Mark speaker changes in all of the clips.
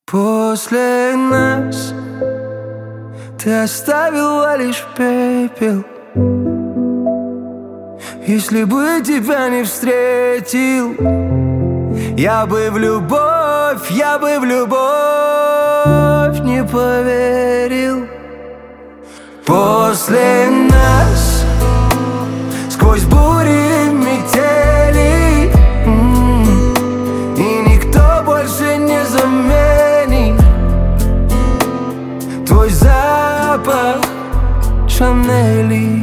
Speaker 1: После нас ты оставила лишь пепел. Если бы тебя не встретил, я бы в любовь не поверил. После нас сквозь бури и метели, и никто больше не заменит твой запах Шанели.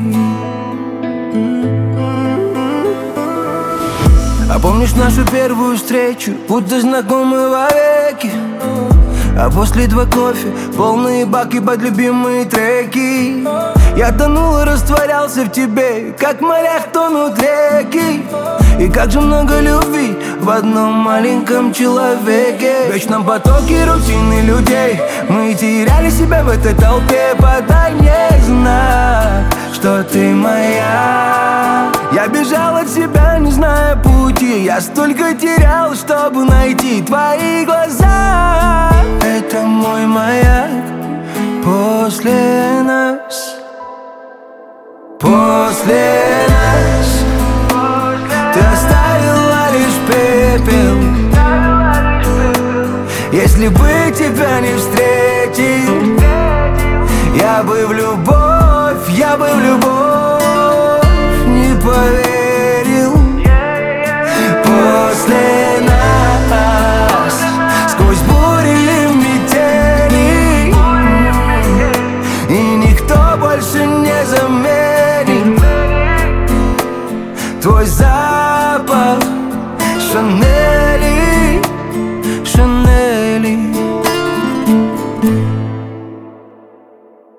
Speaker 1: А помнишь нашу первую встречу, будто знакомы вовеки? А после 2 кофе, полные баки под любимые треки. Я тонул и растворялся в тебе, как в морях тонут реки. И как же много любви в одном маленьком человеке. В вечном потоке рутины людей мы теряли себя в этой толпе. Подай мне знак, что ты моя. Я бежал от себя, не зная пути. Я столько терял, чтобы найти твои глаза. Это мой маяк после нас. После нас ты оставила лишь пепел. Если бы тебя не встретил, я бы в любовь не поверил. После нас сквозь бури и метели, и никто больше не заменит твой запах Шанели, Шанели.